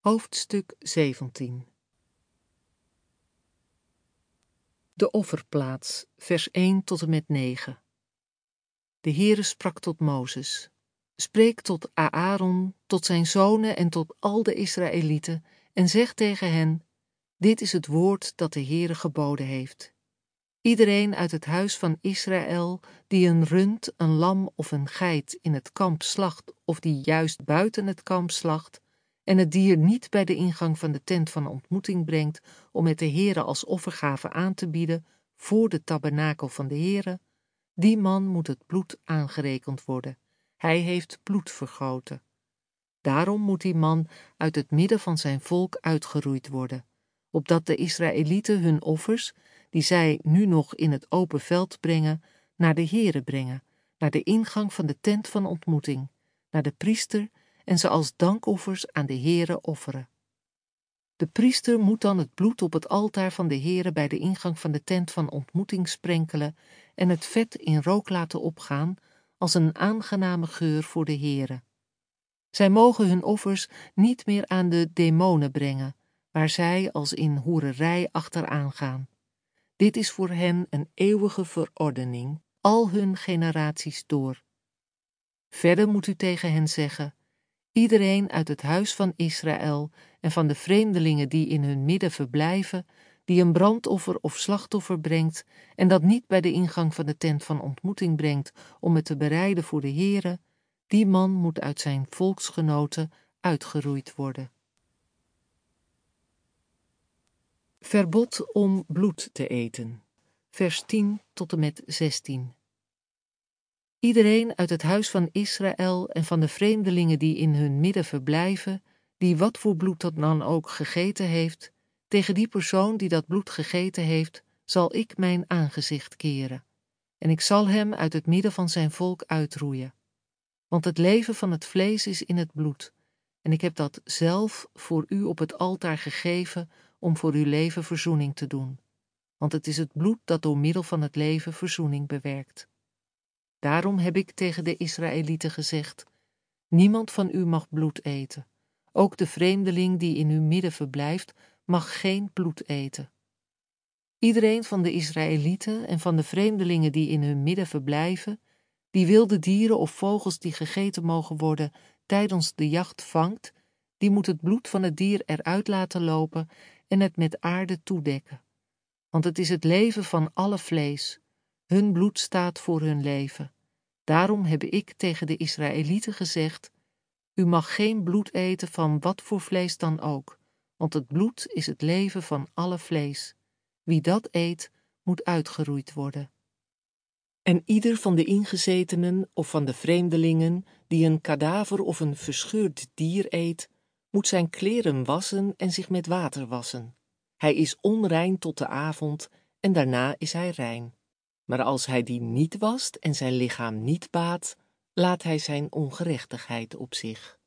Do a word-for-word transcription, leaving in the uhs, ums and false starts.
Hoofdstuk zeventien. De offerplaats, vers één tot en met negen. De Heere sprak tot Mozes: Spreek tot Aaron, tot zijn zonen en tot al de Israëlieten, en zeg tegen hen: Dit is het woord dat de Heere geboden heeft. Iedereen uit het huis van Israël die een rund, een lam of een geit in het kamp slacht, of die juist buiten het kamp slacht, en het dier niet bij de ingang van de tent van ontmoeting brengt om het de Heere als offergave aan te bieden voor de tabernakel van de Heere, die man moet het bloed aangerekend worden. Hij heeft bloed vergoten. Daarom moet die man uit het midden van zijn volk uitgeroeid worden, opdat de Israëlieten hun offers, die zij nu nog in het open veld brengen, naar de Heere brengen, naar de ingang van de tent van ontmoeting, naar de priester, en ze als dankoffers aan de Heere offeren. De priester moet dan het bloed op het altaar van de Heere bij de ingang van de tent van ontmoeting sprenkelen en het vet in rook laten opgaan als een aangename geur voor de Heere. Zij mogen hun offers niet meer aan de demonen brengen, waar zij als in hoererij achteraan gaan. Dit is voor hen een eeuwige verordening, al hun generaties door. Verder moet u tegen hen zeggen: Iedereen uit het huis van Israël en van de vreemdelingen die in hun midden verblijven, die een brandoffer of slachtoffer brengt en dat niet bij de ingang van de tent van ontmoeting brengt om het te bereiden voor de Heere, die man moet uit zijn volksgenoten uitgeroeid worden. Verbod om bloed te eten. Vers tien tot en met zestien. Iedereen uit het huis van Israël en van de vreemdelingen die in hun midden verblijven, die wat voor bloed dat dan ook gegeten heeft, tegen die persoon die dat bloed gegeten heeft, zal ik mijn aangezicht keren. En ik zal hem uit het midden van zijn volk uitroeien. Want het leven van het vlees is in het bloed, en ik heb dat zelf voor u op het altaar gegeven om voor uw leven verzoening te doen. Want het is het bloed dat door middel van het leven verzoening bewerkt. Daarom heb ik tegen de Israëlieten gezegd: Niemand van u mag bloed eten. Ook de vreemdeling die in uw midden verblijft, mag geen bloed eten. Iedereen van de Israëlieten en van de vreemdelingen die in hun midden verblijven, die wilde dieren of vogels die gegeten mogen worden tijdens de jacht vangt, die moet het bloed van het dier eruit laten lopen en het met aarde toedekken. Want het is het leven van alle vlees. Hun bloed staat voor hun leven. Daarom heb ik tegen de Israëlieten gezegd: U mag geen bloed eten van wat voor vlees dan ook, want het bloed is het leven van alle vlees. Wie dat eet, moet uitgeroeid worden. En ieder van de ingezetenen of van de vreemdelingen die een kadaver of een verscheurd dier eet, moet zijn kleren wassen en zich met water wassen. Hij is onrein tot de avond en daarna is hij rein. Maar als hij die niet wast en zijn lichaam niet baadt, laat hij zijn ongerechtigheid op zich.